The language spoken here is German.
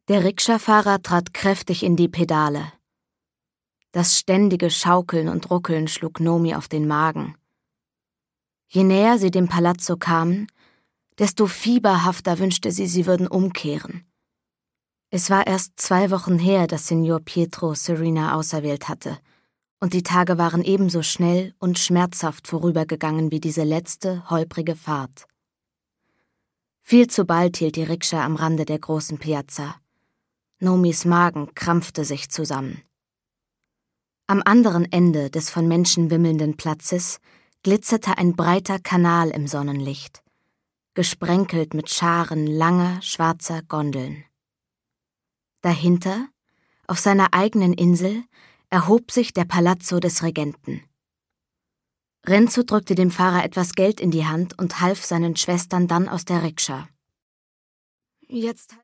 Der Rikscha-Fahrer trat kräftig in die Pedale. Das ständige Schaukeln und Ruckeln schlug Nomi auf den Magen. Je näher sie dem Palazzo kamen, desto fieberhafter wünschte sie, sie würden umkehren. Es war erst 2 Wochen her, dass Signor Pietro Serena auserwählt hatte, und die Tage waren ebenso schnell und schmerzhaft vorübergegangen wie diese letzte, holprige Fahrt. Viel zu bald hielt die Rikscha am Rande der großen Piazza. Nomis Magen krampfte sich zusammen. Am anderen Ende des von Menschen wimmelnden Platzes glitzerte ein breiter Kanal im Sonnenlicht, gesprenkelt mit Scharen langer, schwarzer Gondeln. Dahinter, auf seiner eigenen Insel, erhob sich der Palazzo des Regenten. Renzo drückte dem Fahrer etwas Geld in die Hand und half seinen Schwestern dann aus der Rikscha. »Jetzt